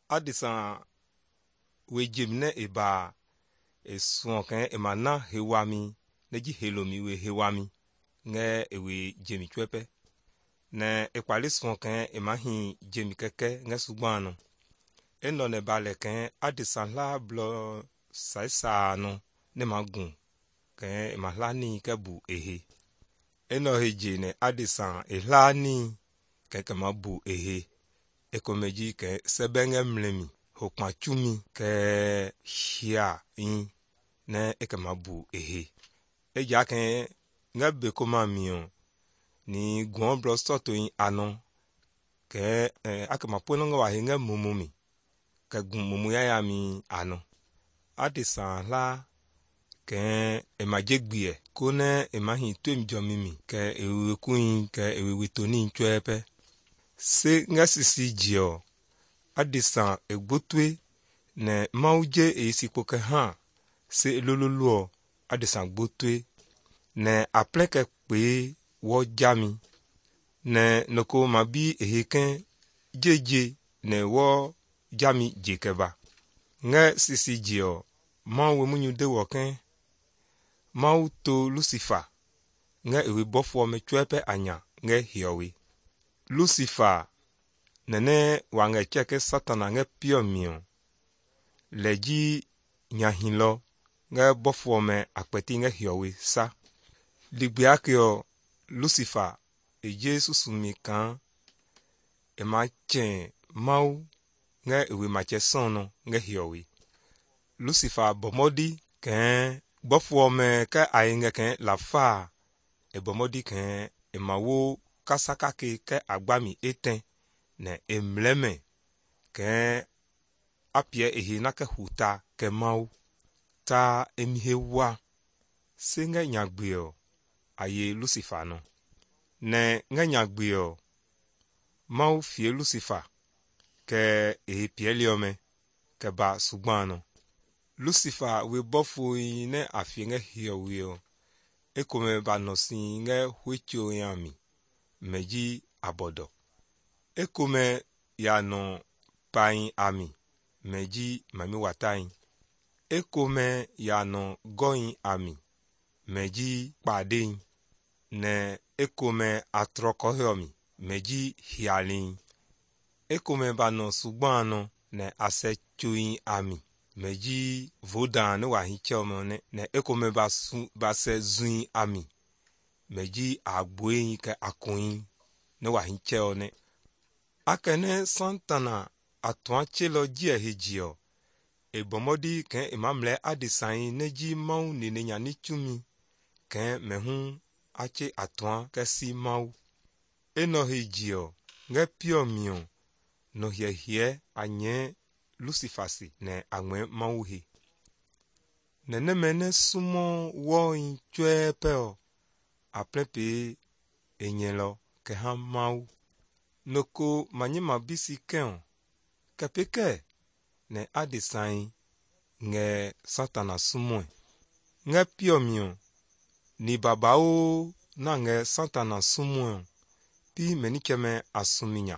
Adisan we jimne eba esuoken emana hewami neji helomi we hewami nge ewe jemi chwepe ne ekwali suoken emahi jemi keke nge sugbano eno ne baleken adisan la blo saisa no ne magun ke emahlani kebu ehe eno heje ne adisan ehlani keke mabu ehe ekomeji ke sebenge mlemi hokmachumi ke hia in ne ekemabu ehe eja ken ngabe koma mion ni gwon bro soto in anon ke akemapono nga wahinga mumumi ke gun mumu ya mi anon adisan la ke emajegbie kone emahi twem jomimi ke ewe kuin ke ewe witoni chwepe se nga sisi jio adisan egbotwe ne mauje eisipoke han se lololuo adisan gbotwe ne apleke pe wo jami ne noko mabi eheken jeje ne wo jami jekeba nge sisi jio mawe munyu de woken mau to Lucifer nge ewe bofo me chwepe anya nge hiowi Lucifer nene wange cheke satana nge pio mio leji nyahinlo nge bofo me akpeti nge hiowi sa ligbiakio Lucifer eje susumi kan emachen mau nge ewe mache sono nge hiowi Lucifer bomodi ken bofo me ke ainge ken lafa ebomodi ken emawo kasakake ke agbami eten ne emleme ke apie ehe nake huta ke mau ta emihewa senge nyagbio aye Lucifer no ne nge nyagbio mau fie Lucifer ke ehe pieliome ke ba sugbano Lucifer we bofo ne afie nge hiowio ekome ba nosi nge hwecho yami meji abodo ekome ya no pain ami meji mami watain ekome ya no going ami meji padein ne ekome atrokohiomi meji hialin ekome ba no sugbano ne asechoin ami meji vodan ne wahichome ne ekome ba se zuin ami meji agboin ke akoin ne wahicheone akene santana atuan chelo jie hejio ebomodi ken emamle adisan neji mau nene nyani chumi ken mehun ache atuan kesi mau eno hejio nge pio mio no hie anye Lucifer si ne angwe mau he nene mene sumo wo in chwepeo aplepe enyelo ke ha mau noko manyema bisi ken kepeke ne adisan nge satana sumo nge pio mio ni babao na nge satana sumo pi menikeme asuminya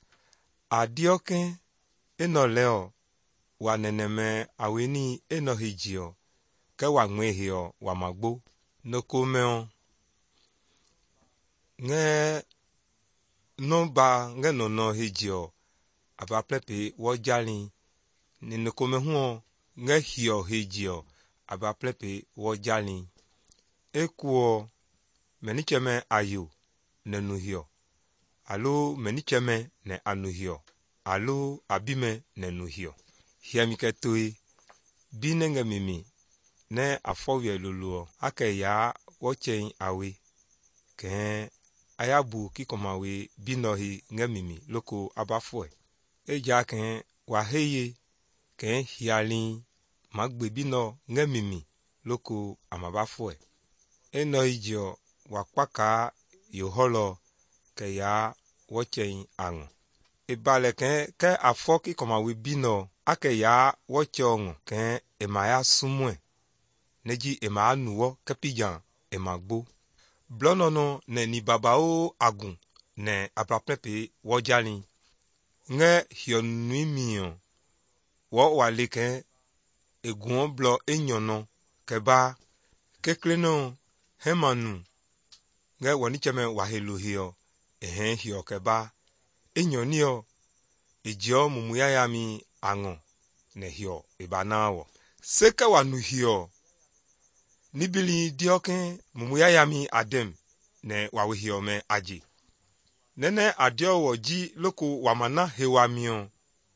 adioken eno leo wa neneme aweni eno hejio ke wa ngwehio wa magbo noko meo nge no hejio aba plepe wo jalin ni noko mehuo nge hio hejio aba plepe wo jalin ekuo menicheme ayo nenuhio alo menicheme ne anuhio alo abime nenuhio hiamiketoi binenge mimi ne afowie luluo ake ya wochen awe ken ayabu kikomawe binohi nge mimi loko abafue eja ken waheye ken hialin magbe bino nge mimi loko amabafue eno ijio wakpaka yoholo ke ya wochen ango ibale ke afo kikomawe bino ake ya wochongo ken emaya sumwe neji ema nuwo kepijan emagbo blonono ne ni babao agun ne abrapepe wojalin nge hionnuimio wo wale ke egun blo enyono keba kekleno hemanu nge woni cheme wahelu hio hio keba enyonio ejio mumuya ya mi ango ne hio ibanawo seke wanu hio nibili dioke mumuya ya mi adem ne wawe hio me aji nene adio woji loko wamana hewamio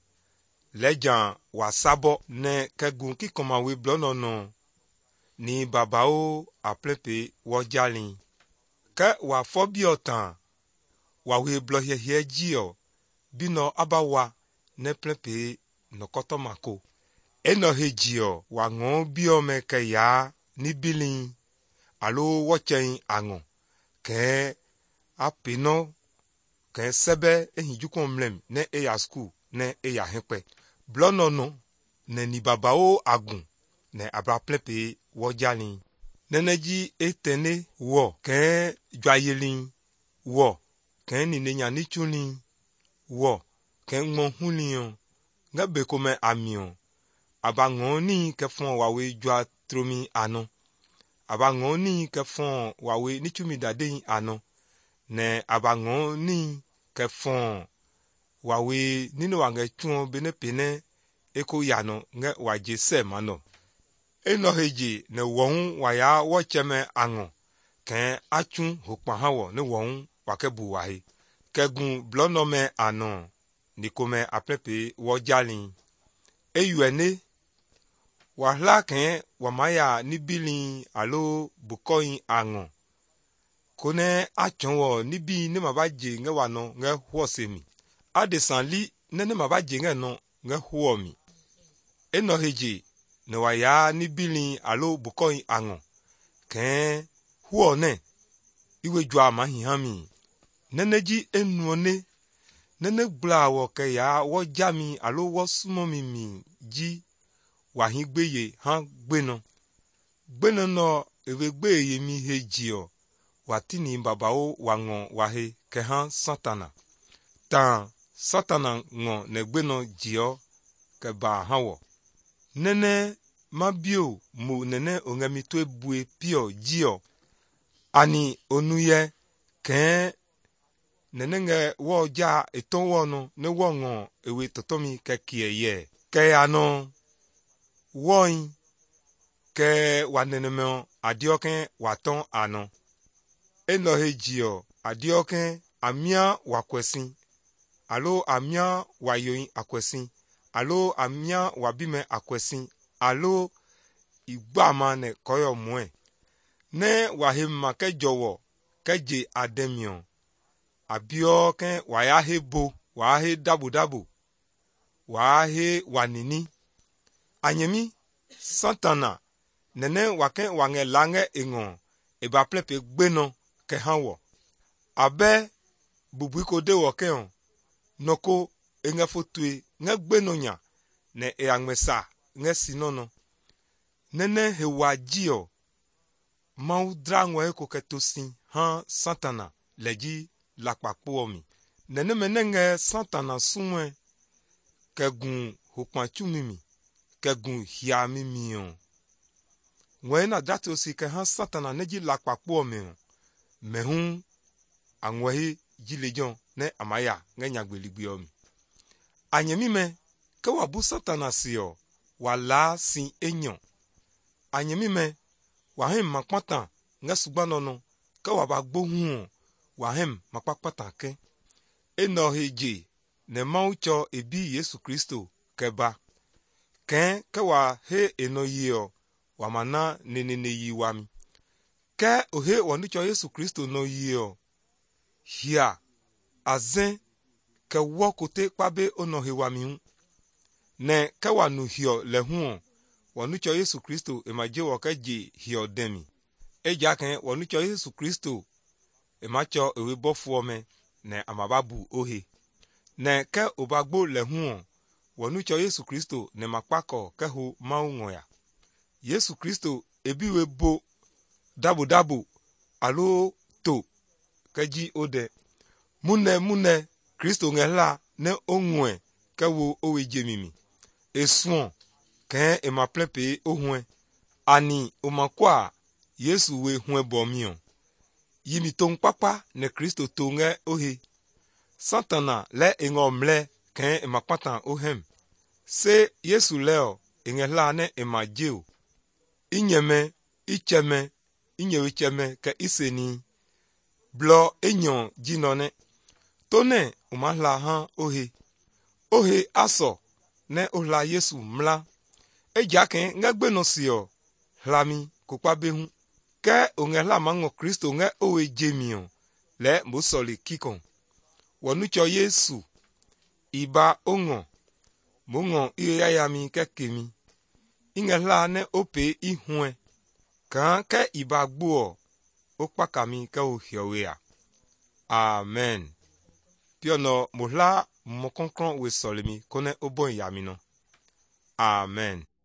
lejan wasabo ne kegun kikoma we blonono ni babao aplepe wojalin ke wa fobiotan wa we blohie jio bino abawa ne plepe nokotomako eno hejio wa ngon biome ke ya ni bilin alo wochen ango ke apino ke sebe ehijukon mlem ne eya school ne eya hepe blonono ne ni babao agun ne abra plepe wojalin neneji etene wo ke jwayelin wo ke ni nenya nichulin wo ke ngonhulin ngabe kome amion abangoni ke fon wawe jwa tromi ano abangoni ke fon wawe nichumi dade ano ne abangoni ke fon wawe nino wange chuo bene pene eko yano nge waje se mano eno heji ne won waya wocheme ango ke achun hokpa hawo ne won wakebu wahi kegun blonome ano nikome aplepe wojalin eyuene wahla ke wamaya nibilin alo bukoyin ango kone achonwo nibi ne mabaje nge wano nge huosemi adesanli nene mabaje nge no nge huomi eno heji ne waya nibilin alo bukoyin ango ke huone iwe jwa mahihami neneji enuone nene gblawo ke ya wojami alo wosumomi mi ji wahigbeye han gbeno no ewegbeye mi hejio watini babao wango wahe ke han satana tan satana ngo ne gbeno jio ke ba hawo nene mabio mu nene ongemi to ebue pio jio ani onuye ke nene nge woja etonwono ne wongo ewe totomi ke kieye ke ano woin ke waneneme adioke waton ano eno hejio adioke amia wakwesin alo amia wayoyin akwesin alo amia wabime akwesin alo igbama ne koyo mwe ne wahima ke jowo keje ademion abio ke waya hebo wahe dabu wahe wanini anyemi santana nene wake wange lange engon eba plepe gbeno ke hanwo abe bubuiko de woke on noko enge fotue nge gbeno nya ne eangmesa nge sinono nene hewajio maudra ngwe ko ketosin han santana leji lakpapomi nene menenge santana sunwe kegun hokpanchumimi kegun hiamimion ngwe na dato si ke han santana neji lakpapomi mehun angwe jilejon ne amaya nge nyagbeligbeomi anyemi me ke wabu santana sio wala sin enyon anyemi me wahem makpatan nge sugbanono ke wabagbohun wahem makpakpatan ke eno heje ne maucho ebi Yesu Kristo keba ke wa he eno yio wamana nenene yiwami ke ohe wonicho Yesu Kristo no yio hia azen ke wokote kpabe ono hewami ne ke wanu hio lehun wonicho Yesu Kristo emaje wokeje hio demi eja ke wonicho Yesu Kristo emacho ewe bofuome ne amababu ohe ne ke obagbo lehun wonicho Yesu Kristo ne makpako ke hu maungoya Yesu Kristo ebiwe bo dabu alo to keji ode mune Kristo ngela ne onwe ke wo owe jemimi esuon ken ema plepe ohwe ani omakwa Yesu we hwe bomion yimi ton papa ne Kristo tonge ohe Santana le engomle ken ema patan ohem se Yesu leo engela ne ema jeu inyeme icheme inyewicheme ke iseni blo enyon jinone tone umahla han ohe aso ne ohla Yesu mla ejaken ngagbe no sio hlami kokpa behun ke ongela mango Kristo nge owe jemion le mbosoli kikon wonucho Yesu iba ongo mongo iyayami ke kemi ingela ne ope ihwe kan ke iba gbuo okpakami ke ohiowea amen piono mohla mokonkron we solimi kone obon yami no amen.